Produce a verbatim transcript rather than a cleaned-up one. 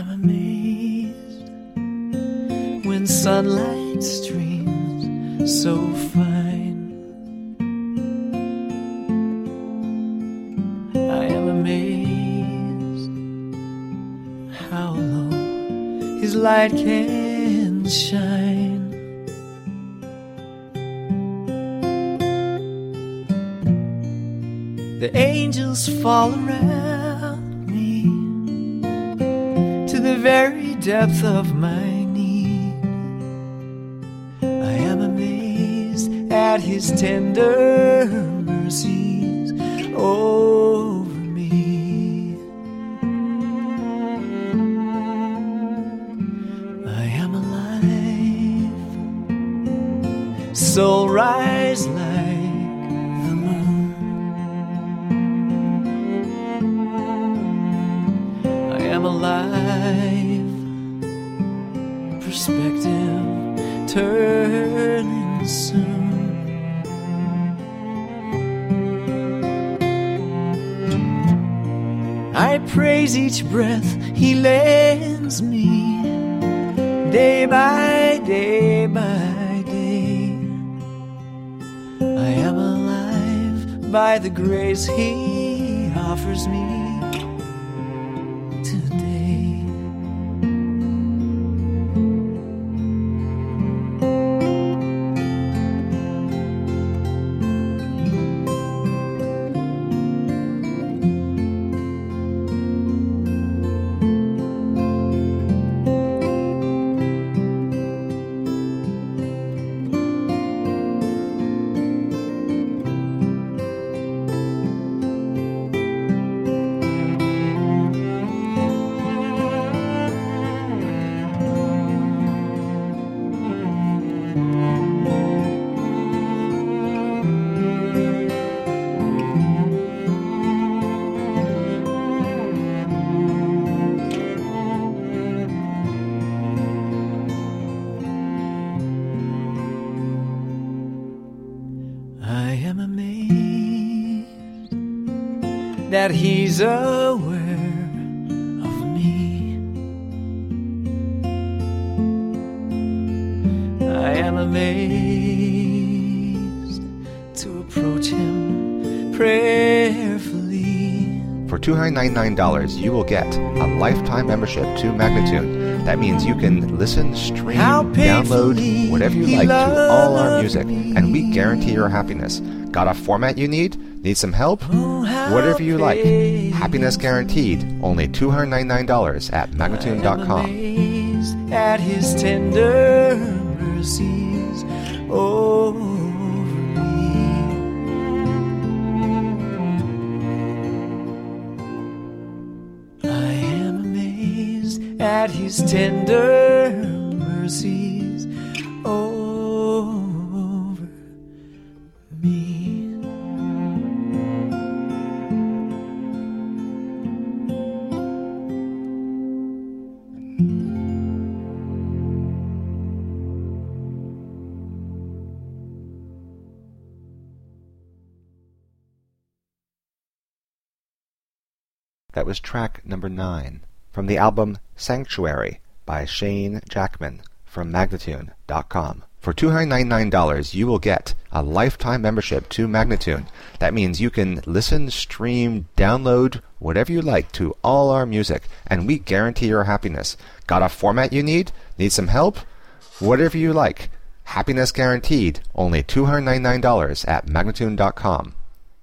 am amazed when sunlight streams so fine. I am amazed how low his light can shine. The angels fall around me to the very depth of my need. I am amazed at his tender mercies over me. I am alive, soul rise like the moon. I am alive, perspective turning soon. I praise each breath he lends me, day by day by day. I am alive by the grace he offers me today. That he's aware of me. I am amazed to approach him prayerfully. For two hundred ninety-nine dollars, you will get a lifetime membership to Magnatune. That means you can listen, stream, download, whatever you like to all our music, and we guarantee your happiness. Got a format you need? Need some help? Whatever you like. Happiness guaranteed. Only two hundred ninety-nine dollars at Magnatune dot com. At his tender mercies over me. I am amazed at his tender mercies over me. That was track number nine from the album Sanctuary by Shane Jackman from Magnatune dot com. For two hundred ninety-nine dollars, you will get a lifetime membership to Magnatune. That means you can listen, stream, download, whatever you like to all our music, and we guarantee your happiness. Got a format you need? Need some help? Whatever you like. Happiness guaranteed. Only two hundred ninety-nine dollars at Magnatune dot com.